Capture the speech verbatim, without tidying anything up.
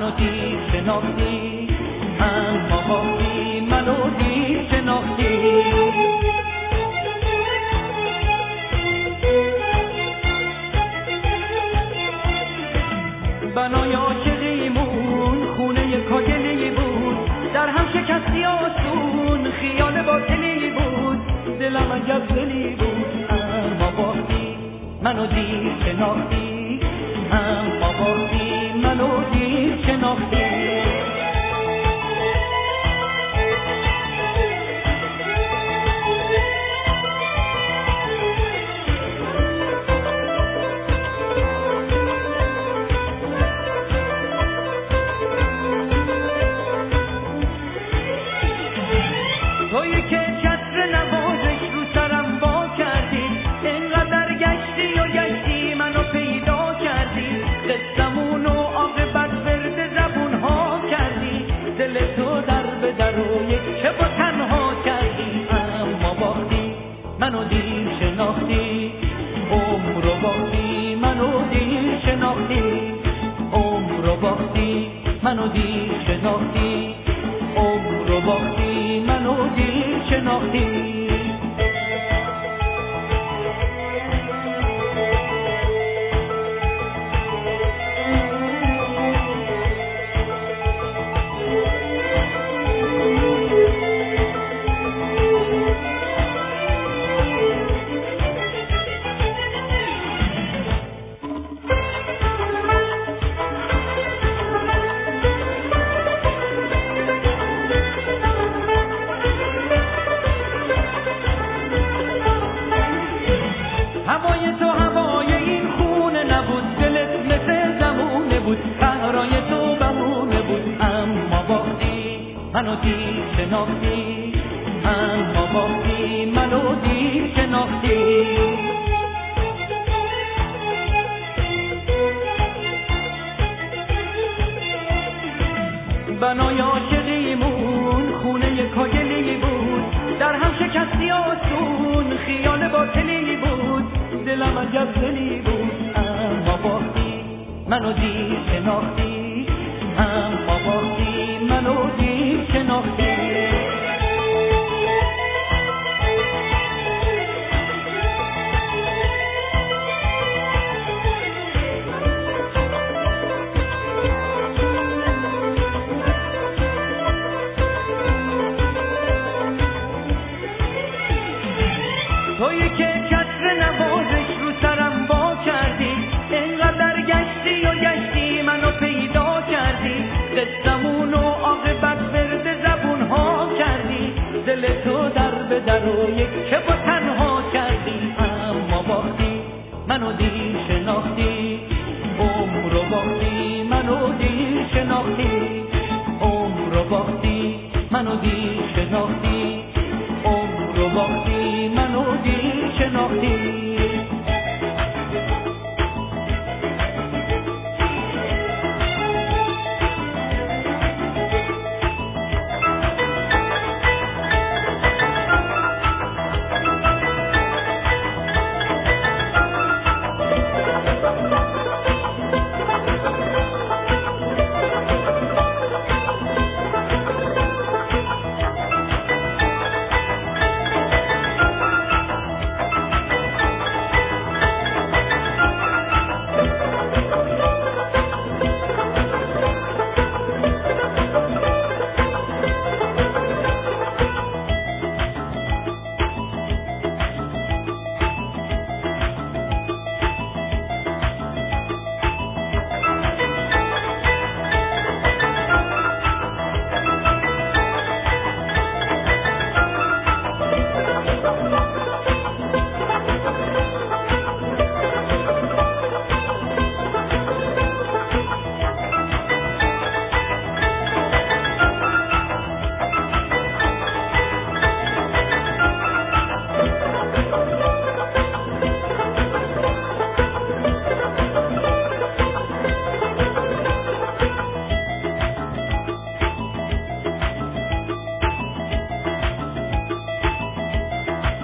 منو دیر شناختی، اما باقی منو دیر شناختی. بنای عاشقیمون خونه کاگلی بود، در هم شکستی آسون خیال باطلی بود، دلم عجب دلی بود اما باقی منو دیر شناختی، اما باقی منو دیر شناختی. تویی که چتر نوازش رو سرم با کردی، اینقدر گشتی و گشتی منو پیدا کردی، قصمون و عاقبت ورد زبون ها کردی، دل تو در به در و یک شب و تنها کردی، اما باقی منو دیر شناختی، عمر و باقی منو دیر شناختی، عمر و باقی منو دیر شناختی، عمر و باقی منو دیر شناختی. هوای تو هوای این خونه نبود، دلت مثل زمونه بود، صحرای تو بمونه بود، اما باقی منو دیر شناختی، اما باقی منو دیر شناختی. بنای عاشقیمون خونه کاگلی بود، در هم شکستی آسون خیال باطلی بود، دلم عجب دلی بود اما باقی منو دیر شناختی، اما باقی منو دیر شناختی. تویی که چتر نوازش رو سرم با کردی، اینقدر گشتی و گشتی منو پیدا کردی، قصمون و عاقبت ورد زبون ها کردی، دل تو در به در و یک شب و تنها کردی، اما باقی منو دیر شناختی، عمر و باقی منو دیر شناختی، عمر و باقی منو دیر شناختی، عمر و باقی منو دیر شناختی.